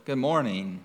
Good morning.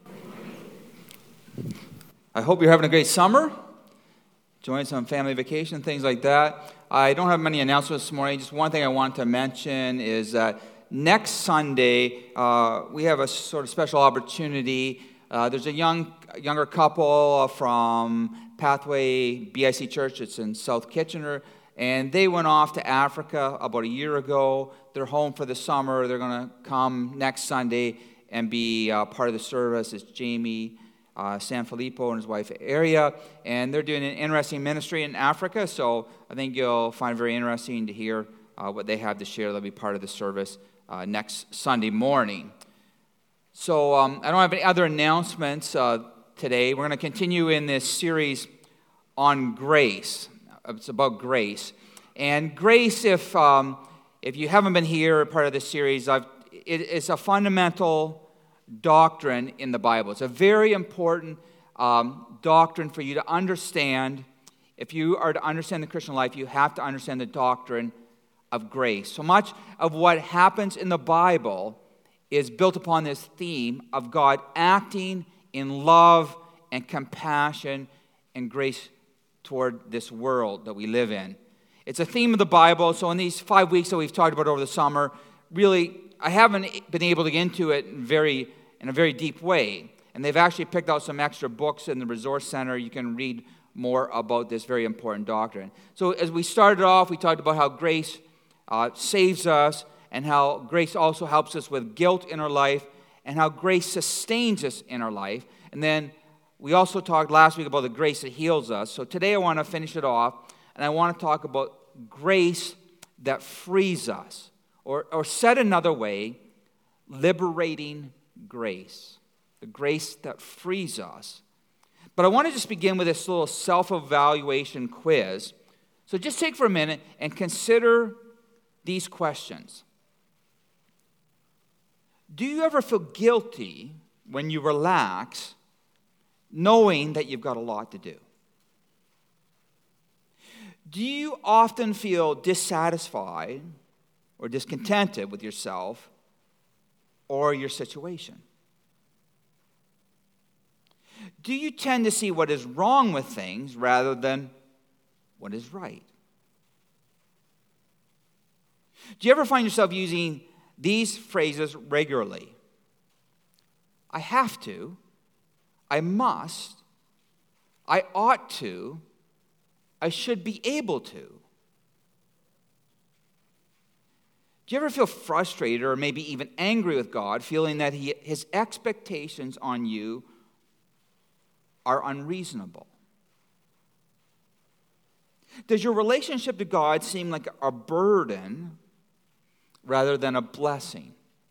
I hope you're having a great summer, enjoying some family vacation, things like that. I don't have many announcements this morning. Just one thing I want to mention is that next Sunday, we have a sort of special opportunity. There's a younger couple from Pathway BIC Church. It's in South Kitchener, and they went off to Africa about a year ago. They're home for the summer. They're going to come next Sunday and be part of the service. It's Jamie Sanfilippo and his wife Aria, and they're doing an interesting ministry in Africa, so I think you'll find it very interesting to hear what they have to share. They'll be part of the service next Sunday morning. So I don't have any other announcements today. We're going to continue in this series on grace. It's about grace. And grace, if you haven't been here, part of this series, it's a fundamental doctrine in the Bible. It's a very important doctrine for you to understand. If you are to understand the Christian life, you have to understand the doctrine of grace. So much of what happens in the Bible is built upon this theme of God acting in love and compassion and grace toward this world that we live in. It's a theme of the Bible. So in these 5 weeks that we've talked about over the summer, really, I haven't been able to get into it in a very deep way. And they've actually picked out some extra books in the Resource Center. You can read more about this very important doctrine. So as we started off, we talked about how grace saves us, and how grace also helps us with guilt in our life, and how grace sustains us in our life. And then we also talked last week about the grace that heals us. So today I want to finish it off, and I want to talk about grace that frees us. Or said another way, liberating grace. The grace that frees us. But I want to just begin with this little self-evaluation quiz. So just take for a minute and consider these questions. Do you ever feel guilty when you relax, knowing that you've got a lot to do? Do you often feel dissatisfied or discontented with yourself or your situation? Do you tend to see what is wrong with things rather than what is right? Do you ever find yourself using these phrases regularly? I have to, I must, I ought to, I should be able to. Do you ever feel frustrated or maybe even angry with God, feeling that His expectations on you are unreasonable? Does your relationship to God seem like a burden rather than a blessing?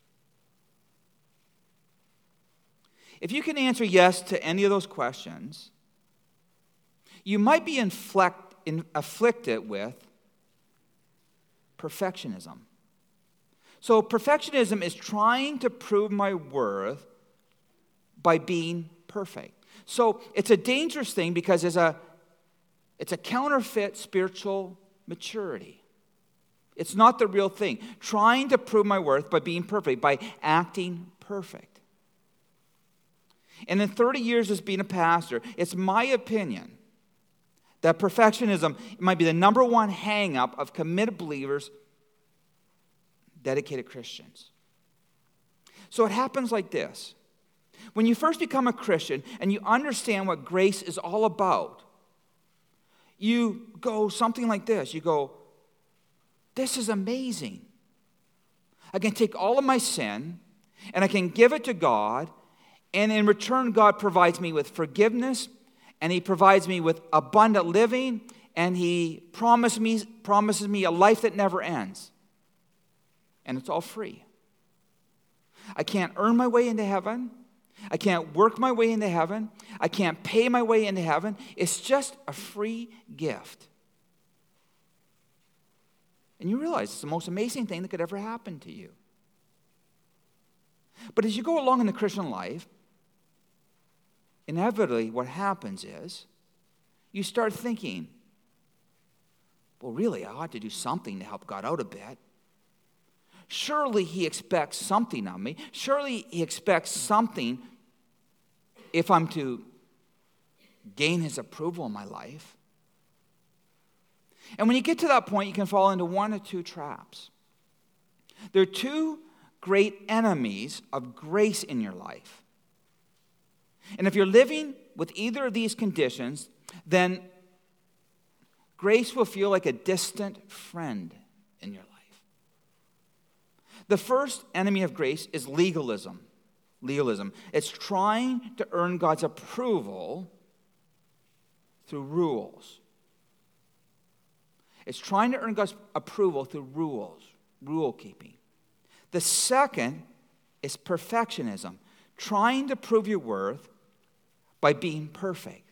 If you can answer yes to any of those questions, you might be afflicted with perfectionism. So perfectionism is trying to prove my worth by being perfect. So it's a dangerous thing because it's a counterfeit spiritual maturity. It's not the real thing. Trying to prove my worth by being perfect, by acting perfect. And in 30 years as being a pastor, it's my opinion that perfectionism might be the number one hang-up of committed believers, dedicated Christians. So it happens like this. When you first become a Christian and you understand what grace is all about, you go something like this. You go, this is amazing. I can take all of my sin and I can give it to God, and in return God provides me with forgiveness, and He provides me with abundant living, and He promises me a life that never ends. And it's all free. I can't earn my way into heaven. I can't work my way into heaven. I can't pay my way into heaven. It's just a free gift. And you realize it's the most amazing thing that could ever happen to you. But as you go along in the Christian life, inevitably what happens is you start thinking, well, really, I ought to do something to help God out a bit. Surely he expects something of me. Surely he expects something if I'm to gain his approval in my life. And when you get to that point, you can fall into one or two traps. There are two great enemies of grace in your life. And if you're living with either of these conditions, then grace will feel like a distant friend in your life. The first enemy of grace is legalism. Legalism. It's trying to earn God's approval through rules. It's trying to earn God's approval through rules, rule keeping. The second is perfectionism, trying to prove your worth by being perfect.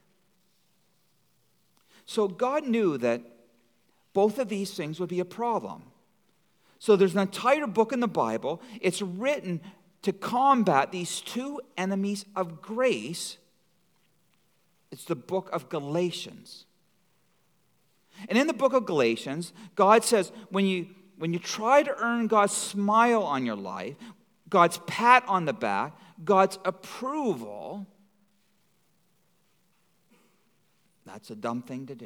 So God knew that both of these things would be a problem. So there's an entire book in the Bible. It's written to combat these two enemies of grace. It's the book of Galatians. And in the book of Galatians, God says, when you try to earn God's smile on your life, God's pat on the back, God's approval, that's a dumb thing to do.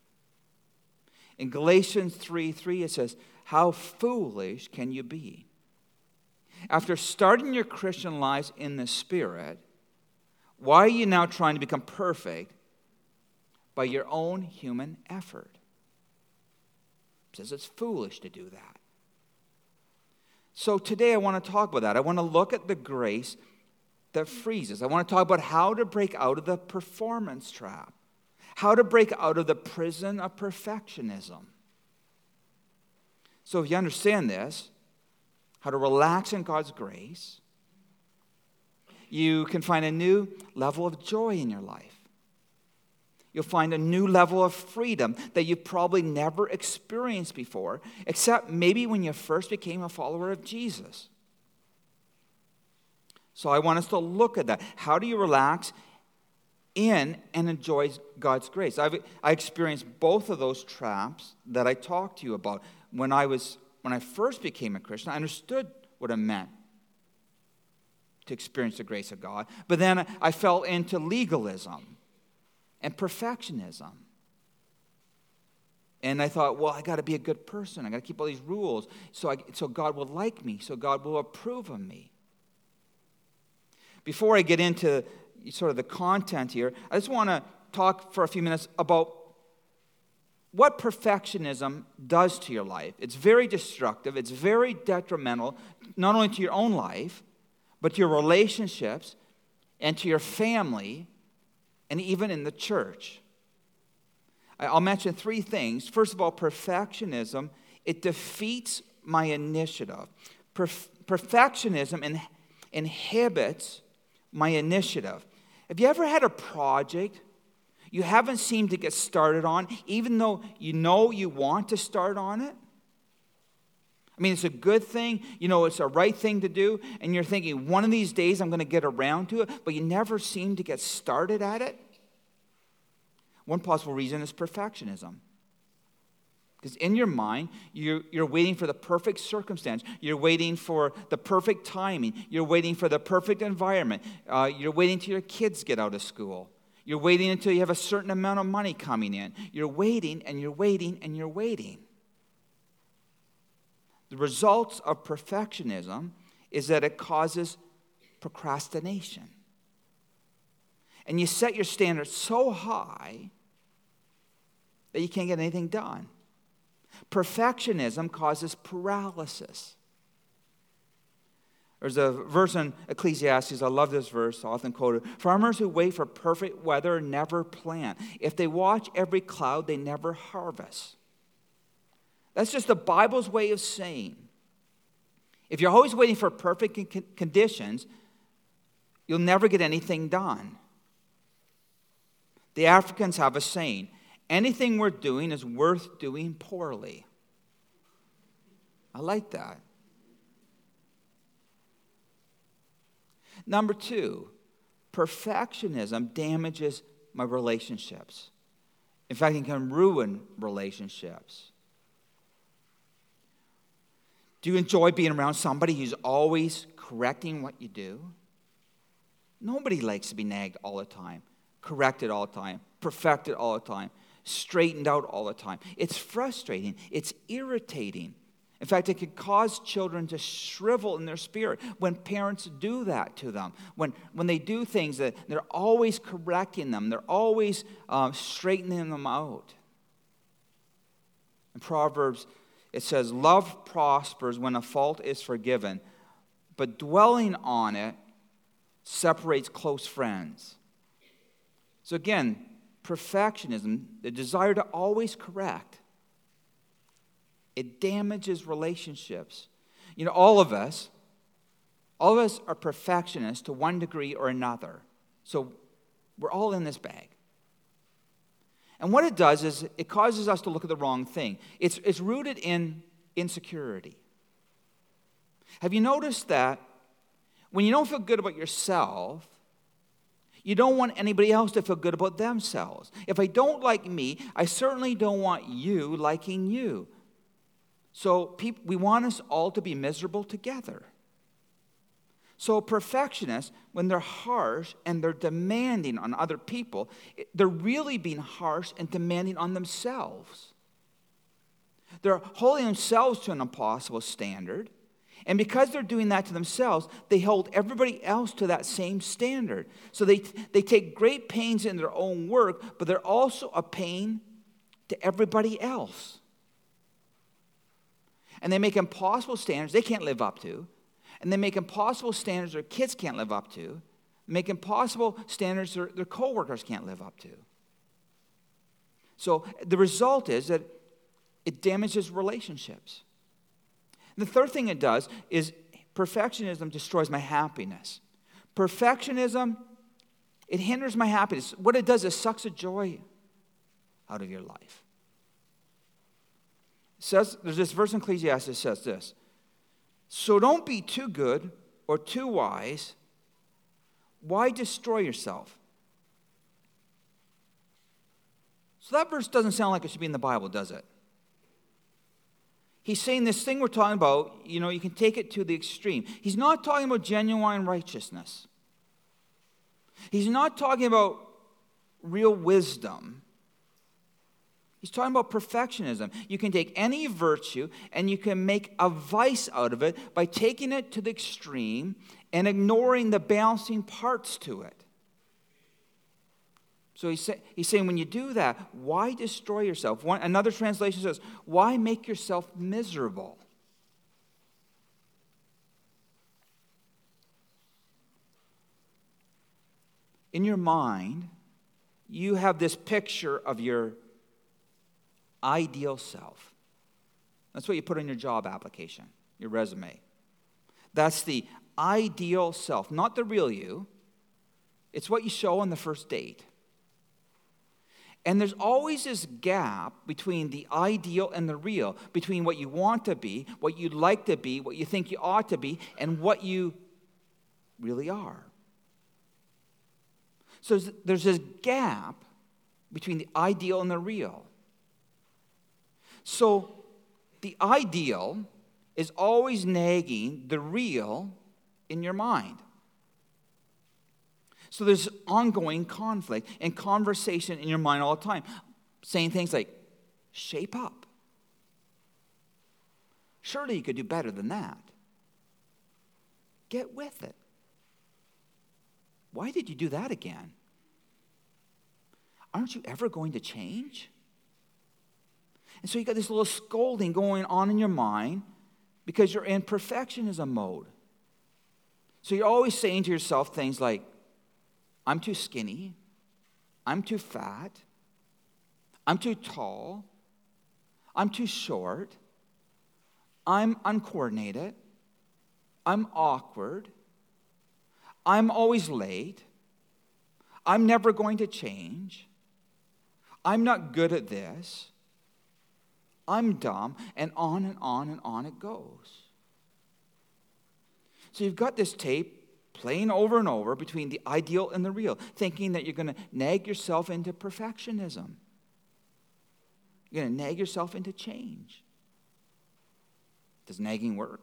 In Galatians 3:3, it says, how foolish can you be? After starting your Christian lives in the Spirit, why are you now trying to become perfect by your own human effort? It says it's foolish to do that. So today I want to talk about that. I want to look at the grace that frees us. I want to talk about how to break out of the performance trap, how to break out of the prison of perfectionism. So if you understand this, how to relax in God's grace, you can find a new level of joy in your life. You'll find a new level of freedom that you've probably never experienced before, except maybe when you first became a follower of Jesus. So I want us to look at that. How do you relax in and enjoy God's grace? I experienced both of those traps that I talked to you about. When I first became a Christian, I understood what it meant to experience the grace of God. But then I fell into legalism and perfectionism. And I thought, well, I got to be a good person. I got to keep all these rules so God will like me, so God will approve of me. Before I get into sort of the content here, I just want to talk for a few minutes about what perfectionism does to your life. It's very destructive. It's very detrimental, not only to your own life, but to your relationships and to your family, and even in the church. I'll mention three things. First of all, perfectionism, it defeats my initiative. Perfectionism inhibits my initiative. Have you ever had a project you haven't seemed to get started on, even though you know you want to start on it? I mean, it's a good thing, it's a right thing to do, and you're thinking, one of these days I'm going to get around to it, but you never seem to get started at it. One possible reason is perfectionism. Because in your mind, you're waiting for the perfect circumstance. You're waiting for the perfect timing. You're waiting for the perfect environment. You're waiting till your kids get out of school. You're waiting until you have a certain amount of money coming in. You're waiting and you're waiting and you're waiting. The results of perfectionism is that it causes procrastination. And you set your standards so high that you can't get anything done. Perfectionism causes paralysis. There's a verse in Ecclesiastes, I love this verse, often quoted. Farmers who wait for perfect weather never plant. If they watch every cloud, they never harvest. That's just the Bible's way of saying, if you're always waiting for perfect conditions, you'll never get anything done. The Africans have a saying, anything we're doing is worth doing poorly. I like that. Number two, perfectionism damages my relationships. In fact, it can ruin relationships. Do you enjoy being around somebody who's always correcting what you do? Nobody likes to be nagged all the time, corrected all the time, perfected all the time, straightened out all the time. It's frustrating. It's irritating. In fact, it can cause children to shrivel in their spirit when parents do that to them. When they do things that they're always correcting them. They're always straightening them out. In Proverbs, it says, love prospers when a fault is forgiven, but dwelling on it separates close friends. So again, perfectionism, the desire to always correct, it damages relationships. You know, all of us are perfectionists to one degree or another. So we're all in this bag. And what it does is it causes us to look at the wrong thing. It's rooted in insecurity. Have you noticed that when you don't feel good about yourself, you don't want anybody else to feel good about themselves? If I don't like me, I certainly don't want you liking you. So we want us all to be miserable together. So perfectionists, when they're harsh and they're demanding on other people, they're really being harsh and demanding on themselves. They're holding themselves to an impossible standard. And because they're doing that to themselves, they hold everybody else to that same standard. So they take great pains in their own work, but they're also a pain to everybody else. And they make impossible standards they can't live up to. And they make impossible standards their kids can't live up to. Make impossible standards their co-workers can't live up to. So the result is that it damages relationships. And the third thing it does is perfectionism destroys my happiness. Perfectionism, it hinders my happiness. What it does is sucks the joy out of your life. It says, there's this verse in Ecclesiastes that says this: so don't be too good or too wise. Why destroy yourself? So that verse doesn't sound like it should be in the Bible, does it? He's saying this thing we're talking about, you can take it to the extreme. He's not talking about genuine righteousness. He's not talking about real wisdom. He's talking about perfectionism. You can take any virtue and you can make a vice out of it by taking it to the extreme and ignoring the balancing parts to it. So he's saying when you do that, why destroy yourself? Another translation says, why make yourself miserable? In your mind, you have this picture of your ideal self. That's what you put on your job application, your resume. That's the ideal self, not the real you. It's what you show on the first date. And there's always this gap between the ideal and the real, between what you want to be, what you'd like to be, what you think you ought to be, and what you really are. So there's this gap between the ideal and the real. So the ideal is always nagging the real in your mind. So there's ongoing conflict and conversation in your mind all the time, saying things like, shape up. Surely you could do better than that. Get with it. Why did you do that again? Aren't you ever going to change? And so you got this little scolding going on in your mind because you're in perfectionism mode. So you're always saying to yourself things like, I'm too skinny, I'm too fat, I'm too tall, I'm too short, I'm uncoordinated, I'm awkward, I'm always late, I'm never going to change, I'm not good at this, I'm dumb, and on and on and on it goes. So you've got this tape playing over and over between the ideal and the real, thinking that you're going to nag yourself into perfectionism. You're going to nag yourself into change. Does nagging work?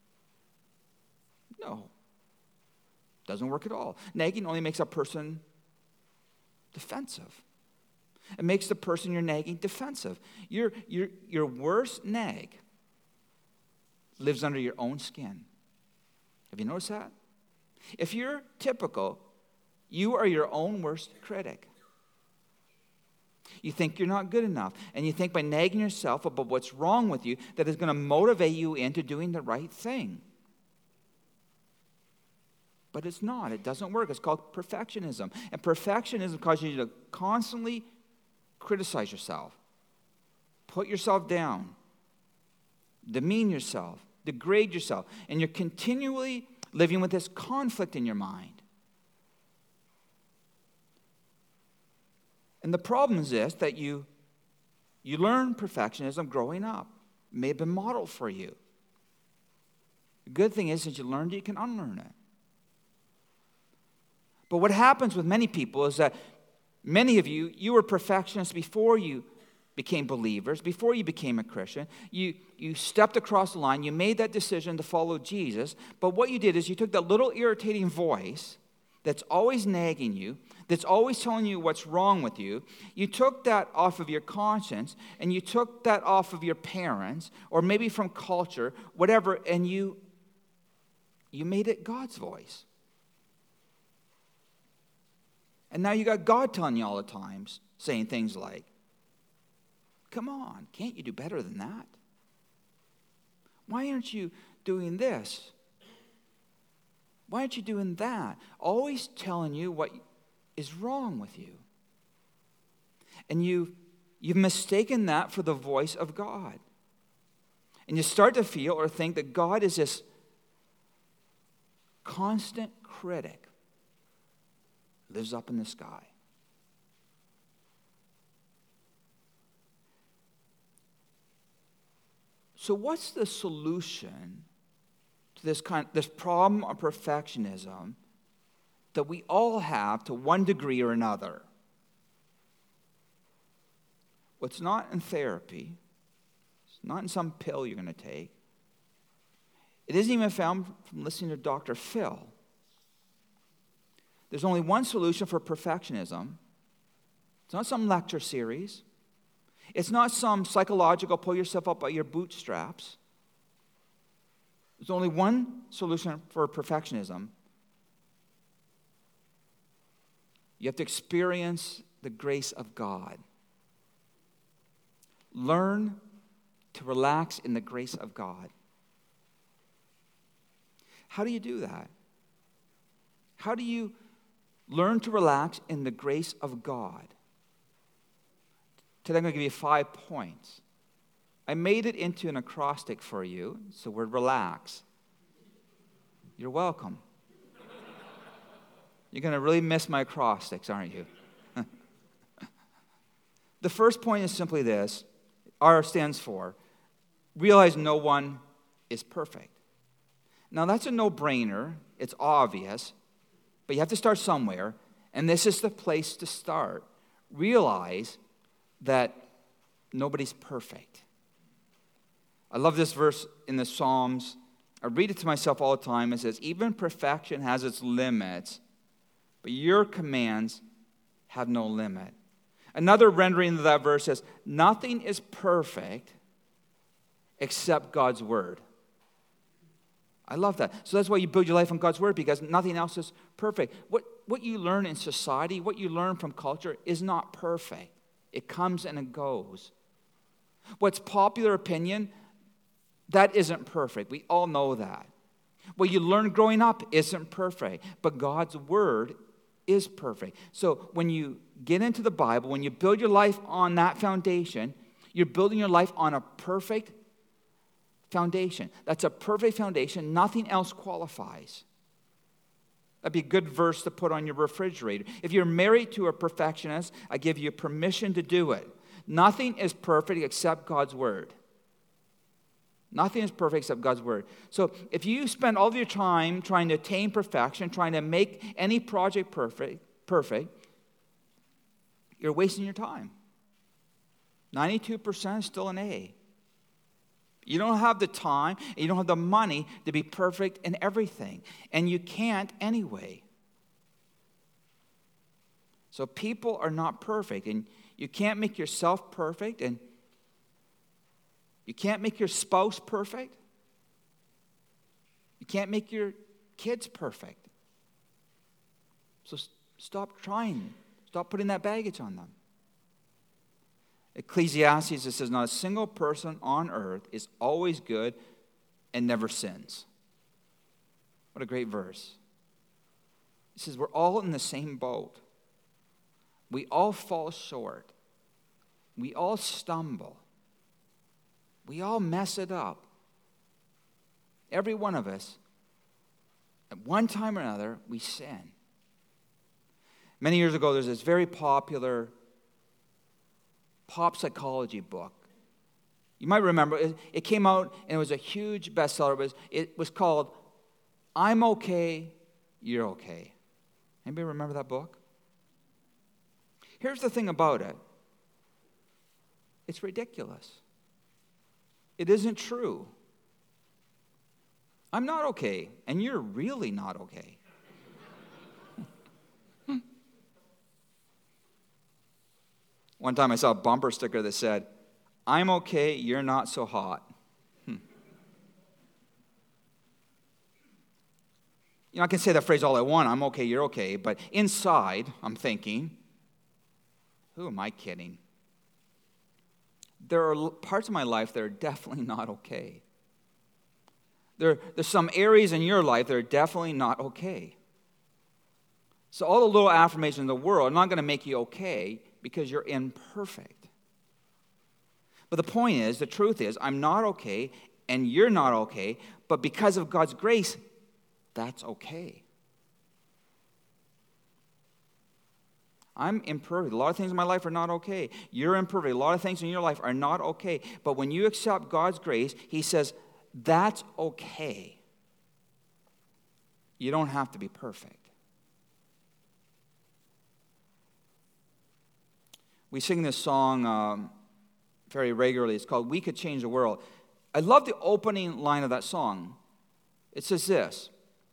No. Doesn't work at all. Nagging only makes a person defensive. It makes the person you're nagging defensive. Your worst nag lives under your own skin. Have you noticed that? If you're typical, you are your own worst critic. You think you're not good enough, and you think by nagging yourself about what's wrong with you that is going to motivate you into doing the right thing. But it's not. It doesn't work. It's called perfectionism. And perfectionism causes you to constantly criticize yourself, put yourself down, demean yourself, degrade yourself, and you're continually living with this conflict in your mind. And the problem is this, that you learn perfectionism growing up. It may have been modeled for you. The good thing is that you learned it, you can unlearn it. But what happens with many people is that many of you were perfectionists before you became believers, before you became a Christian. You stepped across the line, you made that decision to follow Jesus, but what you did is you took that little irritating voice that's always nagging you, that's always telling you what's wrong with you, you took that off of your conscience, and you took that off of your parents, or maybe from culture, whatever, and you made it God's voice. And now you got God telling you all the times, saying things like, come on, can't you do better than that? Why aren't you doing this? Why aren't you doing that? Always telling you what is wrong with you. And you've mistaken that for the voice of God. And you start to feel or think that God is this constant critic, lives up in the sky. So what's the solution to this problem of perfectionism that we all have to one degree or another? Well, it's not in therapy. It's not in some pill you're going to take. It isn't even found from listening to Dr. Phil. There's only one solution for perfectionism. It's not some lecture series. It's not some psychological pull yourself up by your bootstraps. There's only one solution for perfectionism. You have to experience the grace of God. Learn to relax in the grace of God. How do you do that? How do you learn to relax in the grace of God? Today I'm going to give you 5 points. I made it into an acrostic for you. It's the word relax. You're welcome. You're going to really miss my acrostics, aren't you? The first point is simply this. R stands for realize no one is perfect. Now that's a no-brainer. It's obvious. But you have to start somewhere. And this is the place to start. Realize that nobody's perfect. I love this verse in the Psalms. I read it to myself all the time. It says, even perfection has its limits, but your commands have no limit. Another rendering of that verse says, nothing is perfect except God's word. I love that. So that's why you build your life on God's word, because nothing else is perfect. What you learn in society, what you learn from culture is not perfect. It comes and it goes. What's popular opinion, that isn't perfect. We all know that. What you learn growing up isn't perfect, but God's word is perfect. So when you get into the Bible, when you build your life on that foundation, you're building your life on a perfect foundation. That's a perfect foundation. Nothing else qualifies. That'd be a good verse to put on your refrigerator. If you're married to a perfectionist, I give you permission to do it. Nothing is perfect except God's word. Nothing is perfect except God's word. So if you spend all of your time trying to attain perfection, trying to make any project perfect, you're wasting your time. 92% is still an A. You don't have the time, and you don't have the money to be perfect in everything. And you can't anyway. So people are not perfect, and you can't make yourself perfect, and you can't make your spouse perfect. You can't make your kids perfect. So stop trying. Stop putting that baggage on them. Ecclesiastes, it says, not a single person on earth is always good and never sins. What a great verse. It says we're all in the same boat. We all fall short. We all stumble. We all mess it up. Every one of us, at one time or another, we sin. Many years ago, there's this very popular pop psychology book. You might remember, it came out and it was a huge bestseller. It was called I'm Okay, You're Okay. Anybody remember that book? Here's the thing about it. It's ridiculous. It isn't true. I'm not okay, and you're really not okay. One time I saw a bumper sticker that said, I'm okay, you're not so hot. You know, I can say that phrase all I want, I'm okay, you're okay, but inside, I'm thinking, who am I kidding? There are parts of my life that are definitely not okay. There's some areas in your life that are definitely not okay. So all the little affirmations in the world are not going to make you okay because you're imperfect. But the point is, the truth is, I'm not okay and you're not okay, but because of God's grace, that's okay. I'm imperfect. A lot of things in my life are not okay. You're imperfect. A lot of things in your life are not okay. But when you accept God's grace, He says, that's okay. You don't have to be perfect. We sing this song very regularly. It's called We Could Change the World. I love the opening line of that song. It says this: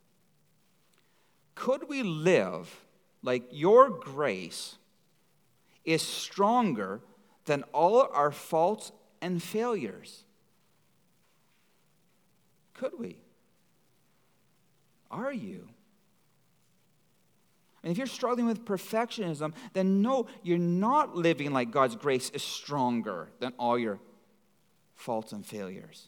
could we live like your grace is stronger than all our faults and failures? Could we? Are you? And if you're struggling with perfectionism, then no, you're not living like God's grace is stronger than all your faults and failures.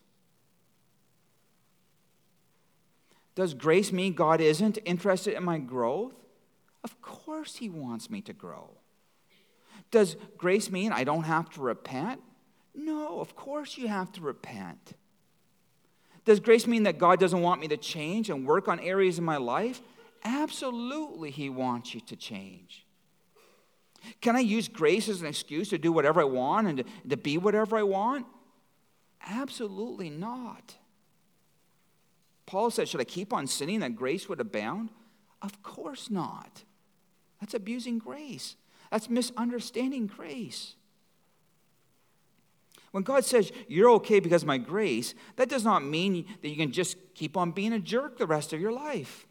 Does grace mean God isn't interested in my growth? Of course He wants me to grow. Does grace mean I don't have to repent? No, of course you have to repent. Does grace mean that God doesn't want me to change and work on areas in my life? Absolutely, He wants you to change. Can I use grace as an excuse to do whatever I want and to be whatever I want? Absolutely not. Paul said, should I keep on sinning that grace would abound? Of course not. That's abusing grace. That's misunderstanding grace. When God says, you're okay because of my grace, that does not mean that you can just keep on being a jerk the rest of your life.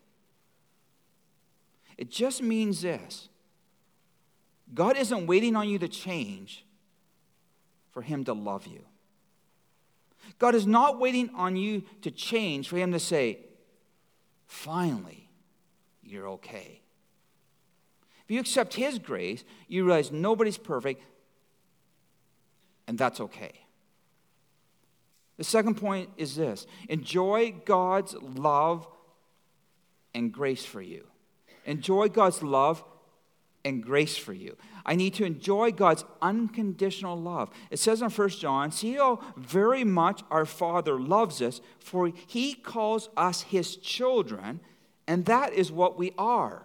It just means this: God isn't waiting on you to change for Him to love you. God is not waiting on you to change for Him to say, finally, you're okay. If you accept His grace, you realize nobody's perfect, and that's okay. The second point is this: enjoy God's love and grace for you. Enjoy God's love and grace for you. I need to enjoy God's unconditional love. It says in 1 John, see how very much our Father loves us, for He calls us His children, and that is what we are.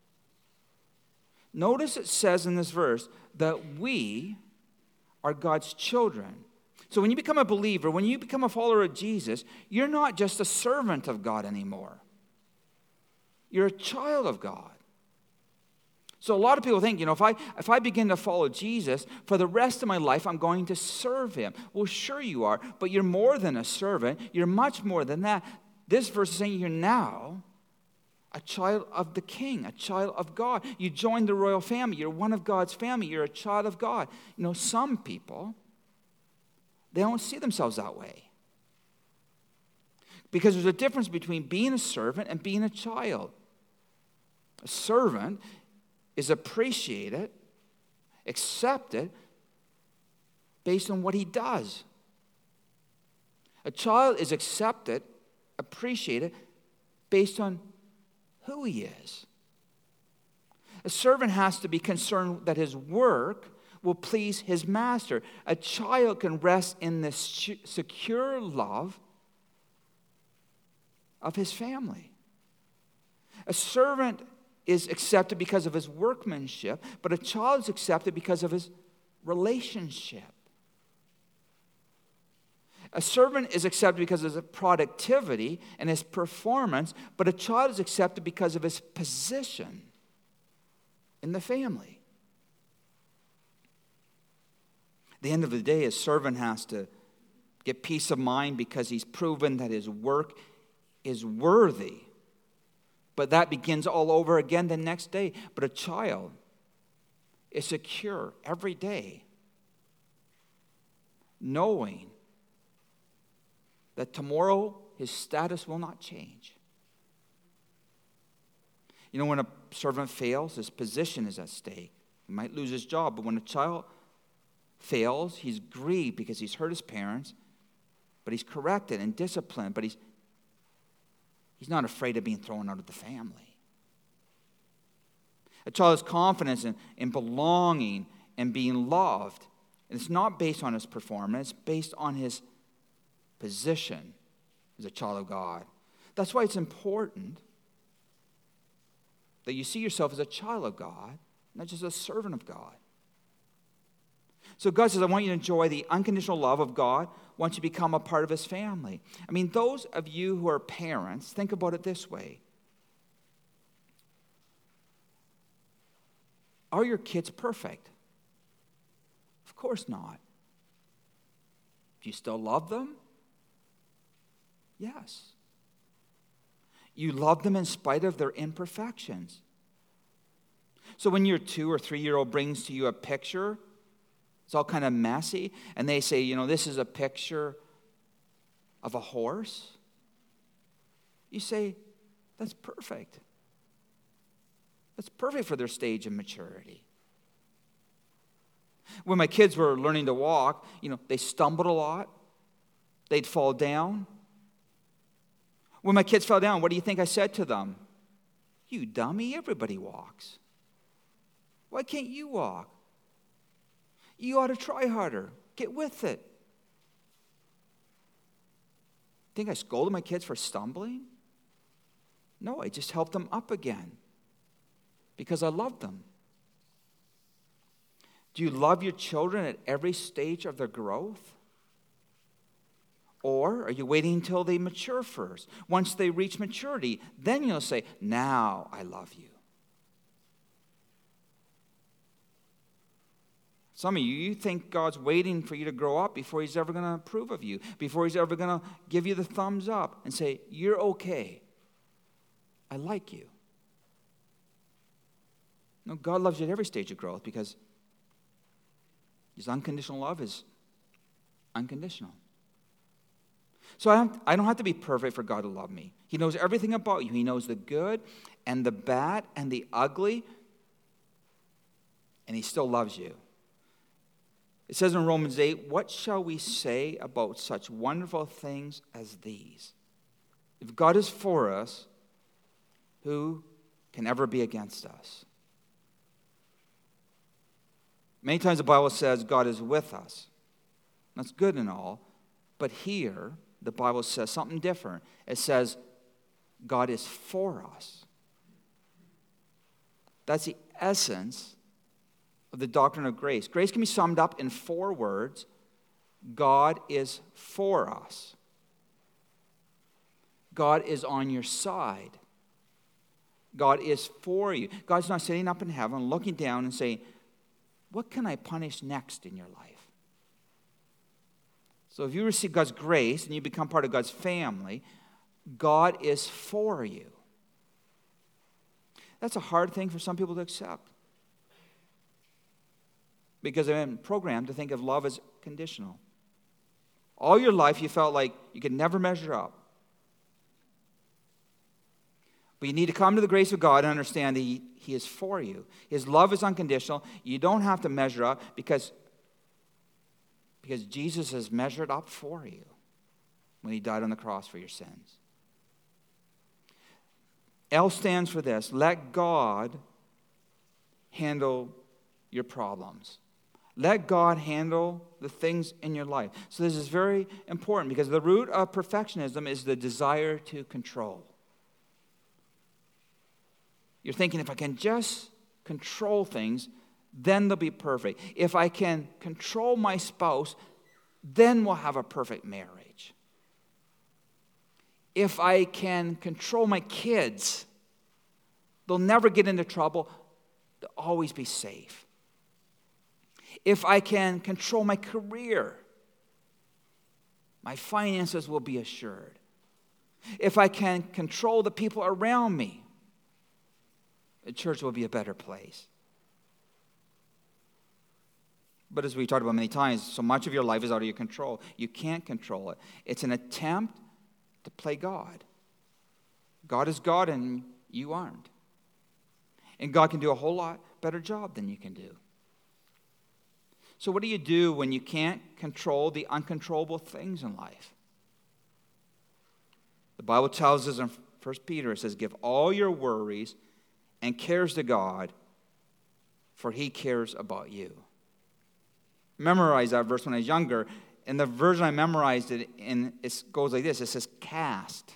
Notice it says in this verse that we are God's children. So when you become a believer, when you become a follower of Jesus, you're not just a servant of God anymore. You're a child of God. So a lot of people think, if I begin to follow Jesus, for the rest of my life, I'm going to serve him. Well, sure you are, but you're more than a servant. You're much more than that. This verse is saying you're now a child of the King, a child of God. You joined the royal family. You're one of God's family. You're a child of God. Some people, they don't see themselves that way. Because there's a difference between being a servant and being a child. A servant is appreciated, accepted, based on what he does. A child is accepted, appreciated, based on who he is. A servant has to be concerned that his work will please his master. A child can rest in the secure love of his family. A servant is accepted because of his workmanship, but a child is accepted because of his relationship. A servant is accepted because of his productivity and his performance, but a child is accepted because of his position in the family. At the end of the day, a servant has to get peace of mind because he's proven that his work is worthy. But that begins all over again the next day. But a child is secure every day, knowing that tomorrow his status will not change. When a servant fails, his position is at stake. He might lose his job. But when a child fails, he's grieved because he's hurt his parents, but he's corrected and disciplined, but he's not afraid of being thrown out of the family. A child's confidence in belonging and being loved, and it's not based on his performance, it's based on his position as a child of God. That's why it's important that you see yourself as a child of God, not just a servant of God. So God says, I want you to enjoy the unconditional love of God once you become a part of his family. Those of you who are parents, think about it this way. Are your kids perfect? Of course not. Do you still love them? Yes. You love them in spite of their imperfections. So when your 2 or 3-year-old brings to you a picture, it's all kind of messy, and they say, this is a picture of a horse. You say, that's perfect. That's perfect for their stage of maturity. When my kids were learning to walk, they stumbled a lot. They'd fall down. When my kids fell down, what do you think I said to them? You dummy, everybody walks. Why can't you walk? You ought to try harder. Get with it. Think I scolded my kids for stumbling? No, I just helped them up again because I love them. Do you love your children at every stage of their growth? Or are you waiting until they mature first? Once they reach maturity, then you'll say, now I love you. Some of you think God's waiting for you to grow up before he's ever going to approve of you, before he's ever going to give you the thumbs up and say, you're okay. I like you. No, God loves you at every stage of growth because his unconditional love is unconditional. So I don't have to be perfect for God to love me. He knows everything about you. He knows the good and the bad and the ugly, and he still loves you. It says in Romans 8, what shall we say about such wonderful things as these? If God is for us, who can ever be against us? Many times the Bible says God is with us. That's good and all. But here, the Bible says something different. It says God is for us. That's the essence of the doctrine of grace. Grace can be summed up in 4 words. God is for us. God is on your side. God is for you. God's not sitting up in heaven looking down and saying, what can I punish next in your life? So if you receive God's grace and you become part of God's family, God is for you. That's a hard thing for some people to accept, because they've been programmed to think of love as conditional. All your life you felt like you could never measure up. But you need to come to the grace of God and understand that He is for you. His love is unconditional. You don't have to measure up because Jesus has measured up for you when He died on the cross for your sins. L stands for this: let God handle your problems. Let God handle the things in your life. So this is very important, because the root of perfectionism is the desire to control. You're thinking, if I can just control things, then they'll be perfect. If I can control my spouse, then we'll have a perfect marriage. If I can control my kids, they'll never get into trouble. They'll always be safe. If I can control my career, my finances will be assured. If I can control the people around me, the church will be a better place. But as we talked about many times, so much of your life is out of your control. You can't control it. It's an attempt to play God. God is God and you aren't. And God can do a whole lot better job than you can do. So what do you do when you can't control the uncontrollable things in life? The Bible tells us in 1 Peter, it says, give all your worries and cares to God, for He cares about you. Memorize that verse when I was younger. In the version I memorized it in, it goes like this. It says, cast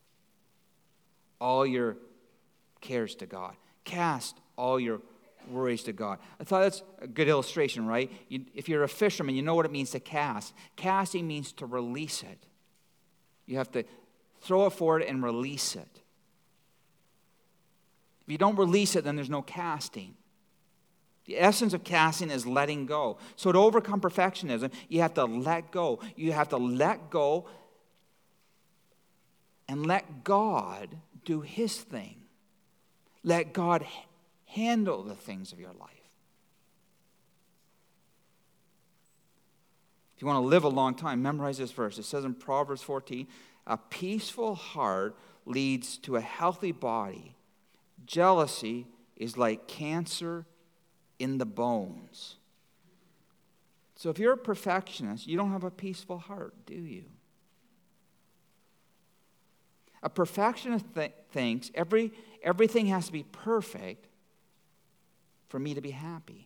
all your cares to God. Cast all your worries to God. I thought that's a good illustration, right? If you're a fisherman, you know what it means to cast. Casting means to release it. You have to throw it forward and release it. If you don't release it, then there's no casting. The essence of casting is letting go. So to overcome perfectionism, you have to let go. You have to let go and let God do His thing. Let God handle the things of your life. If you want to live a long time, memorize this verse. It says in Proverbs 14, a peaceful heart leads to a healthy body. Jealousy is like cancer in the bones. So if you're a perfectionist, you don't have a peaceful heart, do you? A perfectionist thinks everything has to be perfect for me to be happy.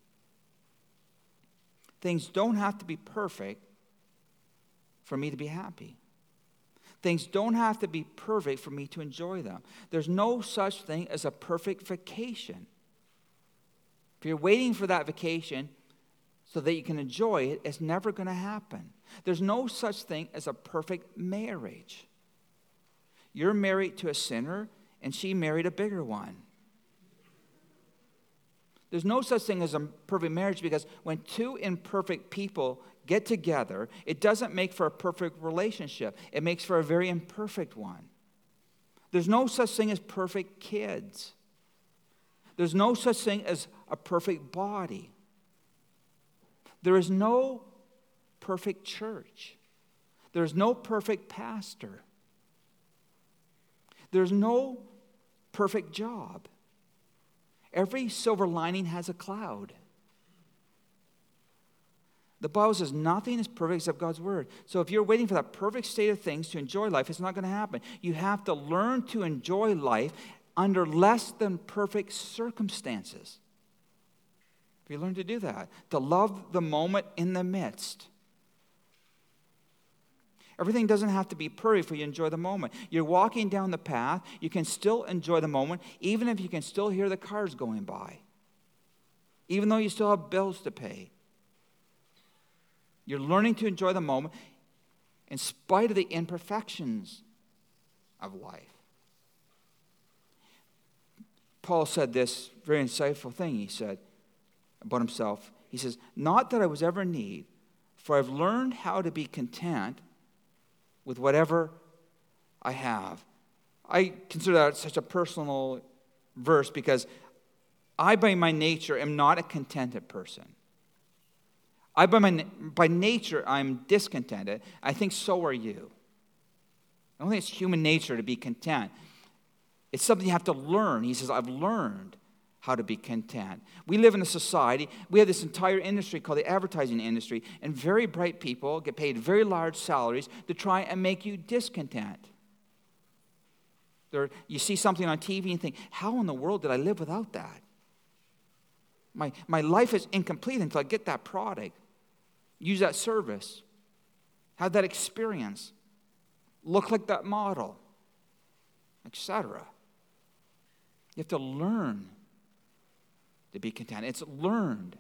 Things don't have to be perfect for me to be happy. Things don't have to be perfect for me to enjoy them. There's no such thing as a perfect vacation. If you're waiting for that vacation so that you can enjoy it, it's never going to happen. There's no such thing as a perfect marriage. You're married to a sinner, and she married a bigger one. There's no such thing as a perfect marriage, because when two imperfect people get together, it doesn't make for a perfect relationship. It makes for a very imperfect one. There's no such thing as perfect kids. There's no such thing as a perfect body. There is no perfect church. There's no perfect pastor. There's no perfect job. Every silver lining has a cloud. The Bible says nothing is perfect except God's word. So if you're waiting for that perfect state of things to enjoy life, it's not going to happen. You have to learn to enjoy life under less than perfect circumstances. If you learn to do that, to love the moment in the midst. Everything doesn't have to be perfect for you to enjoy the moment. You're walking down the path, you can still enjoy the moment, even if you can still hear the cars going by. Even though you still have bills to pay. You're learning to enjoy the moment in spite of the imperfections of life. Paul said this very insightful thing, he said about himself. He says, not that I was ever in need, for I've learned how to be content with whatever I have. I consider that such a personal verse because I, by my nature, am not a contented person. By nature, I'm discontented. I think so are you. I don't think it's human nature to be content. It's something you have to learn. He says, I've learned how to be content. We live in a society, we have this entire industry called the advertising industry, and very bright people get paid very large salaries to try and make you discontent. You see something on TV and think, how in the world did I live without that? My life is incomplete until I get that product, use that service, have that experience, look like that model, etc. You have to learn to be content. It's learned.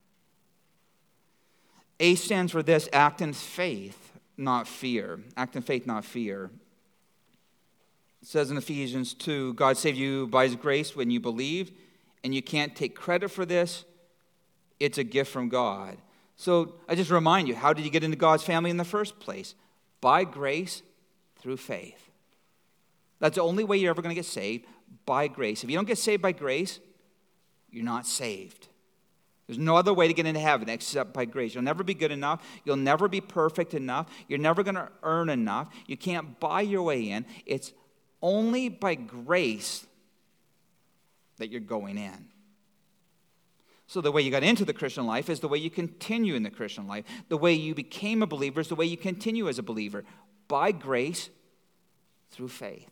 A stands for this: act in faith, not fear. Act in faith, not fear. It says in Ephesians 2, God saved you by His grace when you believed, and you can't take credit for this. It's a gift from God. So I just remind you, how did you get into God's family in the first place? By grace, through faith. That's the only way you're ever going to get saved, by grace. If you don't get saved by grace, you're not saved. There's no other way to get into heaven except by grace. You'll never be good enough. You'll never be perfect enough. You're never going to earn enough. You can't buy your way in. It's only by grace that you're going in. So the way you got into the Christian life is the way you continue in the Christian life. The way you became a believer is the way you continue as a believer. By grace, through faith.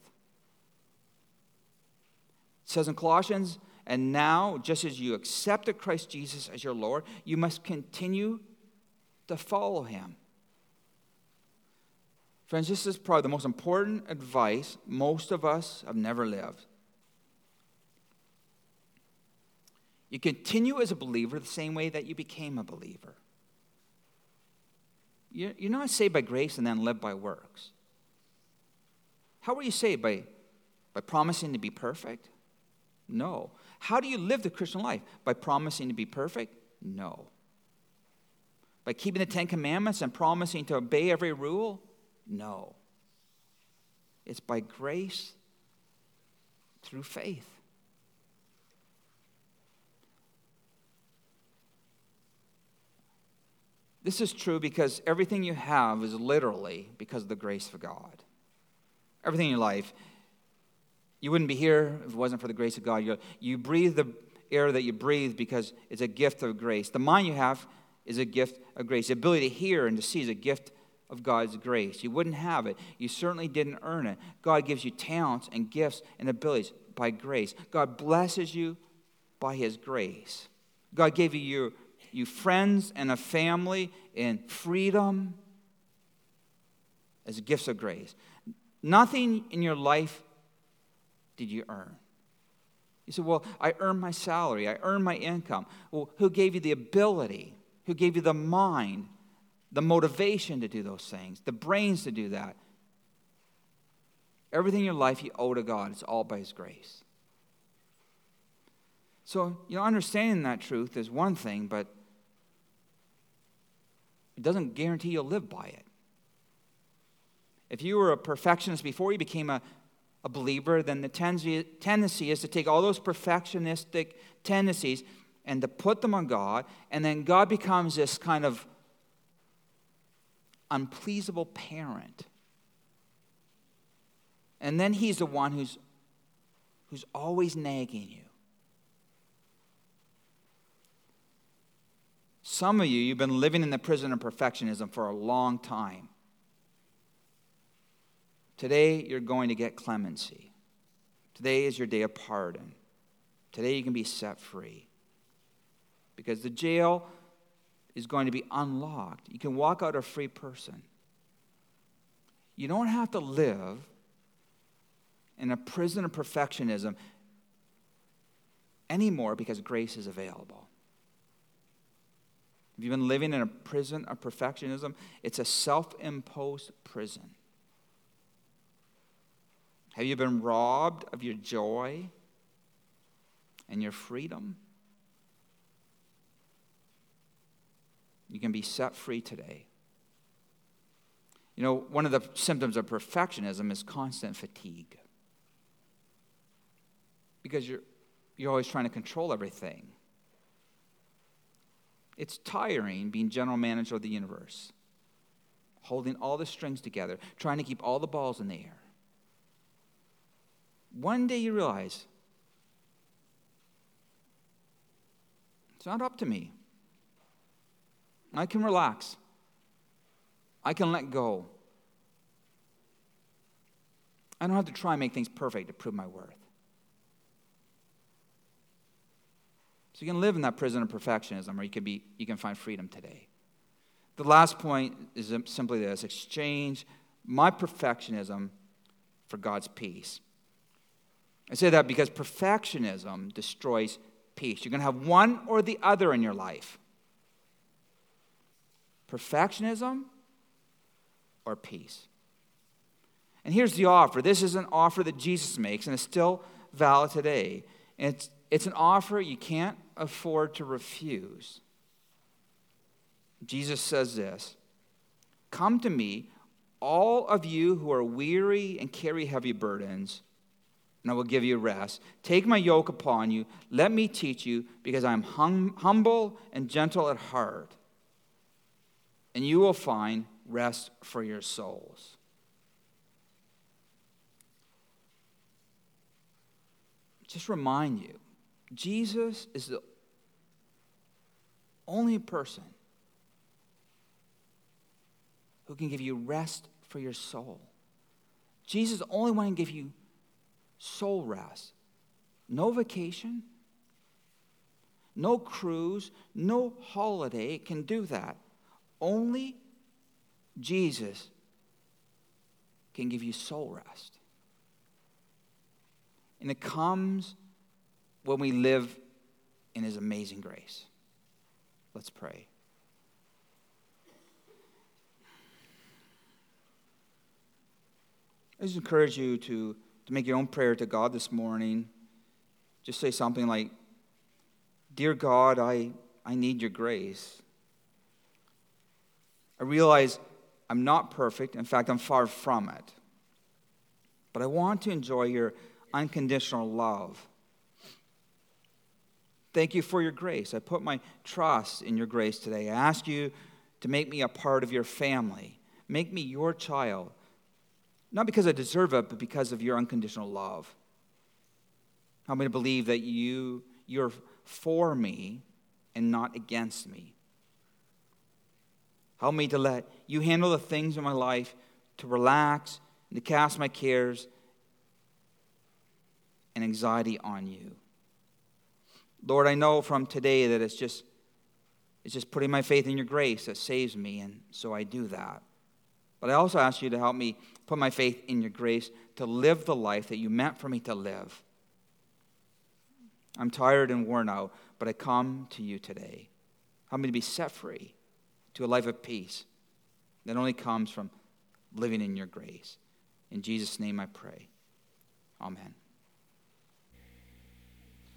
It says in Colossians, and now, just as you accepted Christ Jesus as your Lord, you must continue to follow Him. Friends, this is probably the most important advice most of us have never lived. You continue as a believer the same way that you became a believer. You're not saved by grace and then live by works. How are you saved? By promising to be perfect? No. How do you live the Christian life? By promising to be perfect? No. By keeping the 10 Commandments and promising to obey every rule? No. It's by grace through faith. This is true because everything you have is literally because of the grace of God. Everything in your life. You wouldn't be here if it wasn't for the grace of God. You breathe the air that you breathe because it's a gift of grace. The mind you have is a gift of grace. The ability to hear and to see is a gift of God's grace. You wouldn't have it. You certainly didn't earn it. God gives you talents and gifts and abilities by grace. God blesses you by His grace. God gave you friends and a family and freedom as gifts of grace. Nothing in your life did you earn. You say, well, I earned my salary. I earned my income. Well, who gave you the ability? Who gave you the mind, the motivation to do those things, the brains to do that? Everything in your life you owe to God. It's all by His grace. So, understanding that truth is one thing, but it doesn't guarantee you'll live by it. If you were a perfectionist before you became a believer, then the tendency is to take all those perfectionistic tendencies and to put them on God, and then God becomes this kind of unpleasable parent. And then He's the one who's always nagging you. Some of you've been living in the prison of perfectionism for a long time. Today, you're going to get clemency. Today is your day of pardon. Today, you can be set free. Because the jail is going to be unlocked. You can walk out a free person. You don't have to live in a prison of perfectionism anymore because grace is available. If you've been living in a prison of perfectionism, it's a self-imposed prison. Have you been robbed of your joy? and your freedom. You can be set free today. You know, one of the symptoms of perfectionism is constant fatigue. Because you're always trying to control everything. It's tiring being general manager of the universe, holding all the strings together, trying to keep all the balls in the air. One day you realize, it's not up to me. I can relax. I can let go. I don't have to try and make things perfect to prove my worth. So you can live in that prison of perfectionism, or you can find freedom today. The last point is simply this: exchange my perfectionism for God's peace. I say that because perfectionism destroys peace. You're going to have one or the other in your life. Perfectionism or peace. And here's the offer. This is an offer that Jesus makes, and it's still valid today. And it's an offer you can't afford to refuse. Jesus says this: "Come to me, all of you who are weary and carry heavy burdens, and I will give you rest. Take my yoke upon you. Let me teach you, because I am humble and gentle at heart, and you will find rest for your souls." Just remind you, Jesus is the only person who can give you rest for your soul. Jesus is the only one who can give you soul rest. No vacation, no cruise, no holiday can do that. Only Jesus can give you soul rest. And it comes when we live in His amazing grace. Let's pray. I just encourage you to make your own prayer to God this morning. Just say something like, "Dear God, I need your grace. I realize I'm not perfect. In fact, I'm far from it. But I want to enjoy your unconditional love. Thank you for your grace. I put my trust in your grace today. I ask you to make me a part of your family. Make me your child. Not because I deserve it, but because of your unconditional love. Help me to believe that you're for me and not against me. Help me to let you handle the things in my life, to relax and to cast my cares and anxiety on you. Lord, I know from today that it's just putting my faith in your grace that saves me, and so I do that. But I also ask you to help me put my faith in your grace to live the life that you meant for me to live. I'm tired and worn out, but I come to you today. Help me to be set free to a life of peace that only comes from living in your grace. In Jesus' name I pray. Amen.